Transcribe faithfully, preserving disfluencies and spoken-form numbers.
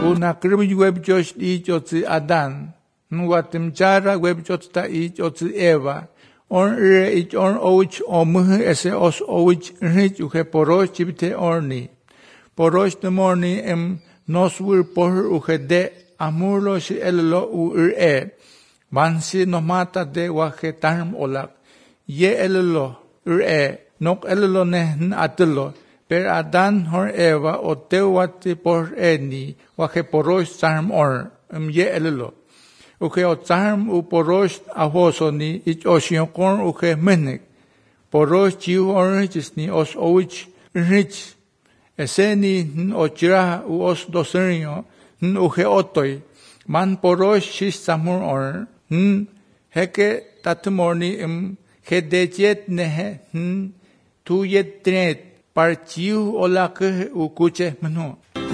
Una kribi web josh i jotsi Adan. Nuatim jara web jotsta i jotsi Eva. On re ich on ouch o muhe ese os ouch rich uhe porosh chibite orni. Porosh de morni em noswur por uhe de amurlo si ello u e. Vansi no mata de wahe tarm olak. Ye ello u e. Nok ello nehn atlo. Per Adan hor Eva o tewati por eni wahe porosh tarm or. Em ye ello. Uke o tarm u porosh ahosoni ich oshionkon uke menek. Porosh chiu oranges ni os ouch rich. Eseni n ochira u os doserio n uke otoi. Man porosh shis samur or. N heke tatumorni im hedejet nehe n tuyet tret par chiu olake u kuche menu.